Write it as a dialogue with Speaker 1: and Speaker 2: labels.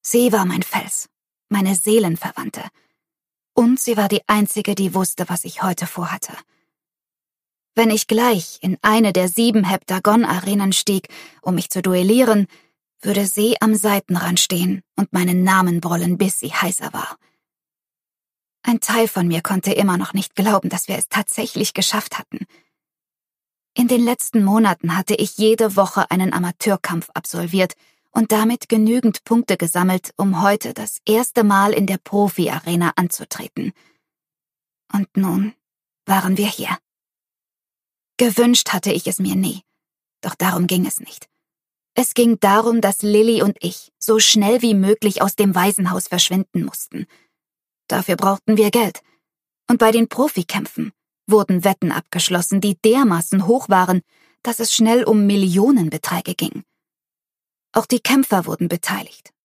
Speaker 1: Sie war mein Fels, meine Seelenverwandte. Und sie war die Einzige, die wusste, was ich heute vorhatte. Wenn ich gleich in eine der 7 Heptagon-Arenen stieg, um mich zu duellieren, würde sie am Seitenrand stehen und meinen Namen brüllen, bis sie heißer war. Ein Teil von mir konnte immer noch nicht glauben, dass wir es tatsächlich geschafft hatten. In den letzten Monaten hatte ich jede Woche einen Amateurkampf absolviert und damit genügend Punkte gesammelt, um heute das erste Mal in der Profi-Arena anzutreten. Und nun waren wir hier. Gewünscht hatte ich es mir nie, doch darum ging es nicht. Es ging darum, dass Lilly und ich so schnell wie möglich aus dem Waisenhaus verschwinden mussten. Dafür brauchten wir Geld. Und bei den Profikämpfen wurden Wetten abgeschlossen, die dermaßen hoch waren, dass es schnell um Millionenbeträge ging. Auch die Kämpfer wurden beteiligt,